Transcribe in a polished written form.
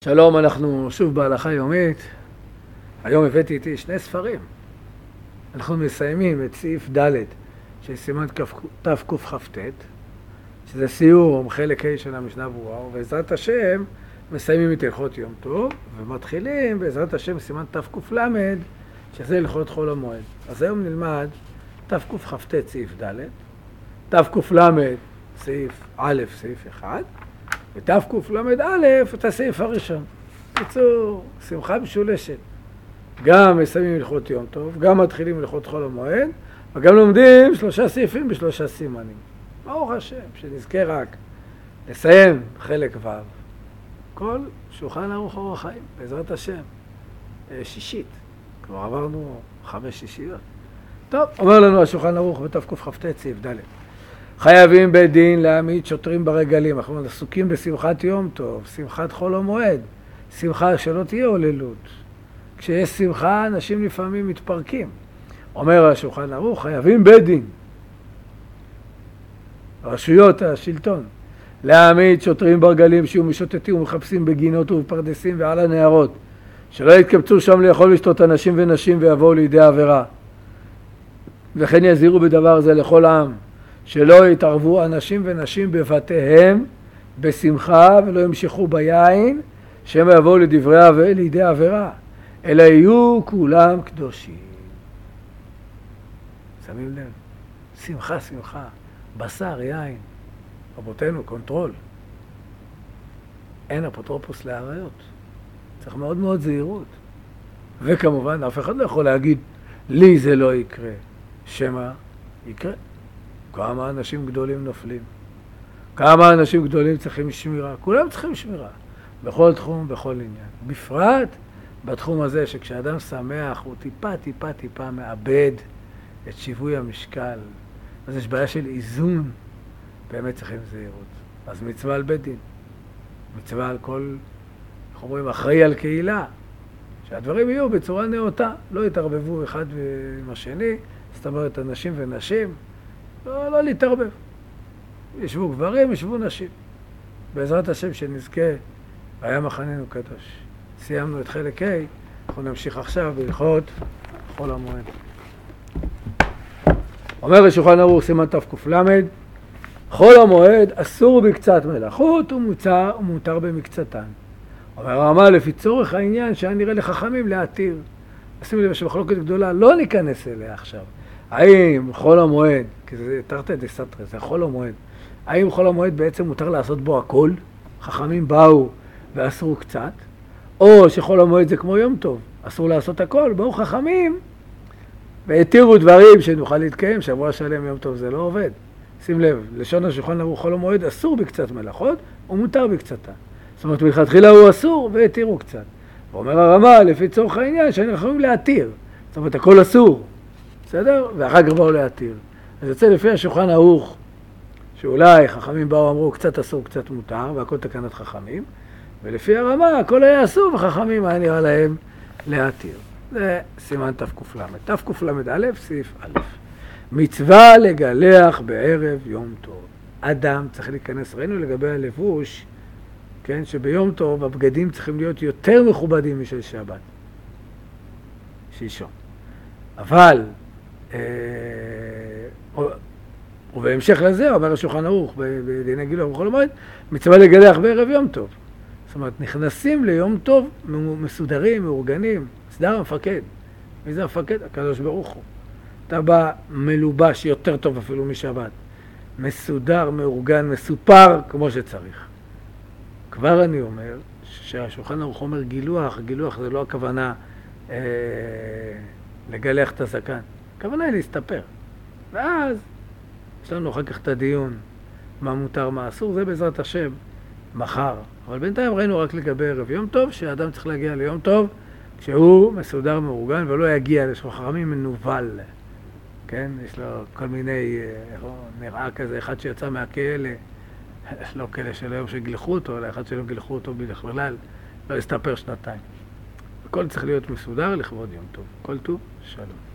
שלום, אנחנו שוב בהלכה יומית. היום הבאתי איתי שני ספרים. אנחנו מסיימים את סעיף ד' של סימן תקכ"ט, שזה סיום חלק ה' של המשנה ברורה, ובעזרת השם מסיימים את הלכות יום טוב, ומתחילים בעזרת השם סימן תק"ל, שזה הלכות חול המועד. אז היום נלמד תקכ"ט סעיף ד', תק"ל סעיף א' סעיף 1, ותקל"א את הסעיף הראשון. בקיצור, שמחה משולשת. גם מסיימים הלכות יום טוב, גם מתחילים הלכות חול המועד, וגם לומדים 3 סעיפים ב3 סימנים. ברוך השם, שנזכה רק לסיים חלק ו'. כל שולחן ערוך אור החיים, בעזרת השם. שישית. כבר עברנו 5 שישיות. טוב, אומר לנו השולחן ערוך בתקכ"ט סעיף ד'. חייבים בית דין להעמיד שוטרים ברגלים. אנחנו עסוקים בשמחת יום טוב, שמחת חול המועד, שמחה שלא תהיה הוללות. כשיש שמחה, אנשים לפעמים מתפרקים. אומר השולחן ערוך, חייבים בית דין, רשויות השלטון, להעמיד שוטרים ברגלים שיהיו משוטטים ומחפשים בגינות ובפרדסים ועל הנהרות, שלא יתקבצו שם לאכול לשתות אנשים ונשים ויבואו לידי עבירה. וכן יזהירו בדבר זה לכל העם, שלא יתערבו אנשים ונשים בבתיהם בשמחה ולא ימשכו ביין, שהם יבואו לידי עבירה, אלא יהיו כולם קדושים. שמים לב, שמחה, שמחה, בשר, יין, רבותינו, קונטרול. אין אפוטרופוס לעריות. צריך מאוד מאוד זהירות. וכמובן, אף אחד לא יכול להגיד, לי זה לא יקרה. שמה יקרה. כמה אנשים גדולים נופלים. כמה אנשים גדולים צריכים שמירה. כולם צריכים שמירה. בכל תחום, בכל עניין. בפרט בתחום הזה שכשאדם שמח הוא טיפה מאבד את שיווי המשקל. אז יש בעיה של איזון. באמת צריכים זהירות. אז מצווה על בית דין. מצווה על כל, איך אומרים, אחראי על קהילה. שהדברים יהיו בצורה נאותה. לא יתערבבו אחד עם השני. זאת אומרת, אנשים ונשים. לא להתערבב. ישבו גברים, ישבו נשים. בעזרת השם שנזכה, והיה מחננו קדוש. סיימנו את חלק ה', אנחנו נמשיך עכשיו בהלכות חול המועד. אומר השולחן ערוך סימן תקל"ד, חול המועד אסור בקצת מלאכות ומותר במקצתן. אומר הרמה לפי צורך העניין שהיה נראה לחכמים להתיר. שימו לב שבחלוקת גדולה לא ניכנס אליה עכשיו. האם חול המועד, כי זה תרתי דסתרי, זה חול המועד, האם חול המועד בעצם מותר לעשות בו הכל? חכמים באו ואסרו קצת, או שחול המועד זה כמו יום טוב, אסור לעשות הכל, באו חכמים והתירו דברים שנוכל להתקיים, שבוע שלם יום טוב זה לא עובד. שים לב, לשון השולחן ערוך חול המועד אסור בקצת מלאכות ומותר בקצתה. זאת אומרת, מלכתחילה הוא אסור והתירו קצת. ואומר הרמה לפי צורך העניין שאנחנו יכולים להתיר, זאת אומרת הכל אסור. בסדר? ואחר כך באו להתיר. אז יוצא לפי השולחן ערוך, שאולי חכמים באו אמרו קצת אסור, קצת מותר, והכל תקנת חכמים, ולפי הרמה הכל היה אסור, וחכמים היה נראה להם להתיר. זה סימן תקל"ד. תקל"א, סעיף א'. מצווה לגלח בערב יום טוב. אדם צריך להיכנס, ראינו לגבי הלבוש, כן, שביום טוב הבגדים צריכים להיות יותר מכובדים משל שבת. שלשום. אבל ובהמשך לזה, אומר השולחן ערוך בדיני גילוח בחול המועד, מצווה לגלח בערב יום טוב. זאת אומרת, נכנסים ליום טוב מסודרים, מאורגנים, סדר המפקד. מי זה המפקד? הקדוש ברוך הוא. אתה בא מלובש יותר טוב אפילו משבת. מסודר, מאורגן, מסופר כמו שצריך. כבר אני אומר שהשולחן ערוך אומר גילוח, גילוח זה לא הכוונה לגלח את הזקן. הכוונה היא להסתפר. ואז יש לנו אחר כך את הדיון, מה מותר, מה אסור, זה בעזרת השם מחר. אבל בינתיים ראינו רק לגבי ערב יום טוב, שהאדם צריך להגיע ליום טוב, כשהוא מסודר מאורגן ולא יגיע לשחרמים מנובל. כן? יש לו כל מיני, נראה כזה, אחד שיצא מהכלא, לא כלא של היום שגילחו אותו, אלא אחד שלא גילחו אותו בכלל, לא יסתפר 2 שנתיים. הכל צריך להיות מסודר לכבוד יום טוב. כל טוב, שלום.